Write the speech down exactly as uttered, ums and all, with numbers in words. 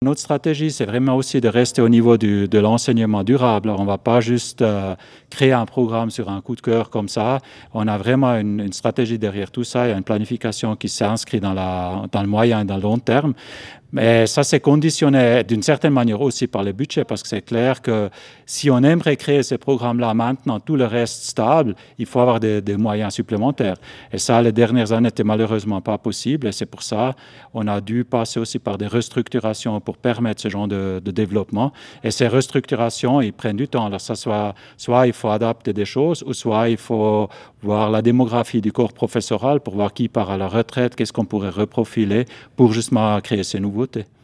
Notre stratégie, c'est vraiment aussi de rester au niveau du, de l'enseignement durable. Alors, on ne va pas juste euh, créer un programme sur un coup de cœur comme ça. On a vraiment une, une stratégie derrière tout ça. Il y a une planification qui s'inscrit dans, la, dans le moyen et dans le long terme. Mais ça, c'est conditionné d'une certaine manière aussi par le budget, parce que c'est clair que si on aimerait créer ces programmes-là maintenant, tout le reste stable, il faut avoir des, des moyens supplémentaires. Et ça, les dernières années, n'était malheureusement pas possible. Et c'est pour ça qu'on a dû passer aussi par des restructurations pour permettre ce genre de, de développement. Et ces restructurations, ils prennent du temps. Alors, ça soit, soit il faut adapter des choses, ou soit il faut voir la démographie du corps professoral pour voir qui part à la retraite, qu'est-ce qu'on pourrait reprofiler pour justement créer ces nouveautés.